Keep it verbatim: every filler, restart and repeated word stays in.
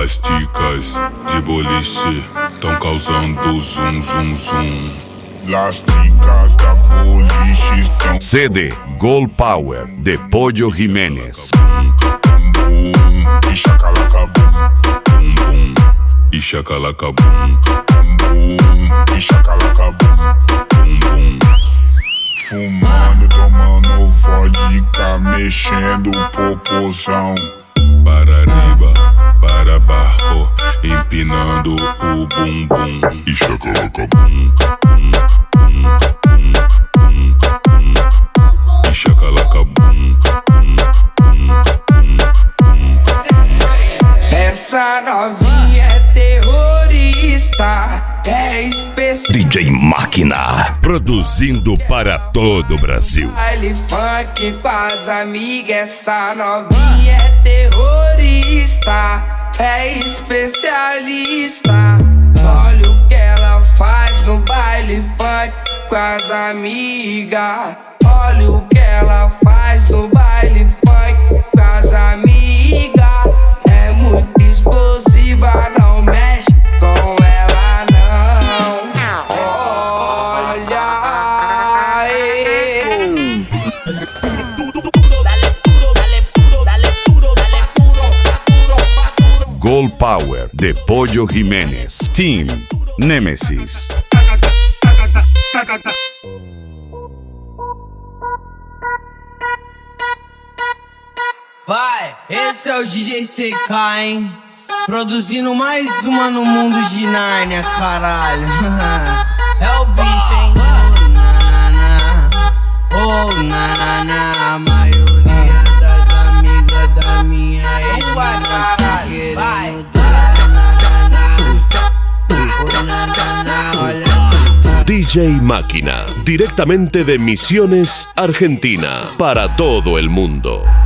As ticas de boliche tão causando zum zum zum. Las ticas da boliche estão. C D Gold Power de Pollo Jiménez. Bum bum e chacalaca bum. Bum bum e chacalaca bum. Bum bum e chacalaca bum. Bum bum. Fumando, tomando vodka, mexendo o popozão. Para arriba, para baixo, empinando o bumbum. E chacalaca bum. Bum, bum, bum, bum, bum, bum. E chacalaca bum, bum, bum, bum, bum. Essa novinha é terrorista, é especial. D J Máquina, produzindo para todo o Brasil. Baile funk com as amigas, essa novinha é terrorista, é especialista. Olha o que ela faz no baile funk com as amigas. Olha o que ela faz no baile funk com as amigas. É muito explosiva, não mexe com ela não. Olha aí. Gold Power de Pollo Jiménez. Team Nemesis. Vai, esse é o D J C K, hein? Produzindo mais uma no mundo de Nárnia, caralho. É o bicho, hein? Oh, na, na, na. Oh, na, na, na. A maioria das amigas da minha ex tá querendo dar, na, na, na. Oh, na, na, na. Olha só. D J Máquina, directamente de Misiones, Argentina, para todo el mundo.